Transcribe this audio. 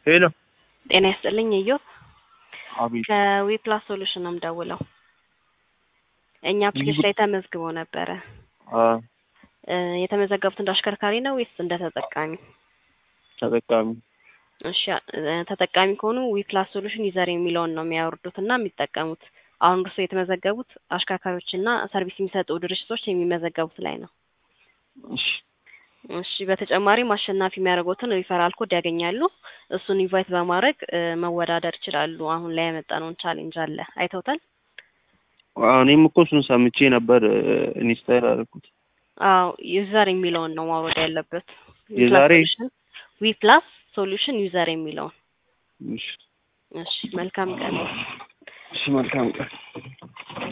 ሄሎ ጤና ይስጥልኝ እዮብ አቤት ከዊፕላስ ሶሉሽን ነው የምደውለው። እኛ አፕሊኬሽን ላይ ተመዝግበው ነበረ። የተመዘገቡት እንደ አሽከርካሪ ነው ወይስ እንደ ተጠቃሚ? ተጠቃሚ። እሺ ተጠቃሚ ከሆኑ ዊፕላስ ሶሉሽን ዩዘር የሚለውን ነው የሚያወርዱትና የሚጠቀሙት። አሁን እርሱ የተመዘገቡት አሽከርካሪዎችና ሰርቪስ የሚሰጡ ድርጅቶች የሚመዘገቡት ላይ ነው። እሺ በተጨማሪም አሸናፊ የሚያደርጉትን ሪፈራል ኮድ ያገኛሉ። እሱን ኢንቫይት በማድረግ መወዳደር ይችላሉ። አሁን ላይ ያመጣነውን ቻሌንጅ አለ አይተውታል? እኔም እኮ እሱን ሰምቼ ነበር ኢንስታይል አደረኩት። አዎ ዩዘር የሚለውን ነው ማውረድ ያለበት። የዛሬ ዊፕላስ ሶሉሽን ዩዘር የሚለውን። እሺ እሺ መልካም ቀን። እሺ መልካም ቀን።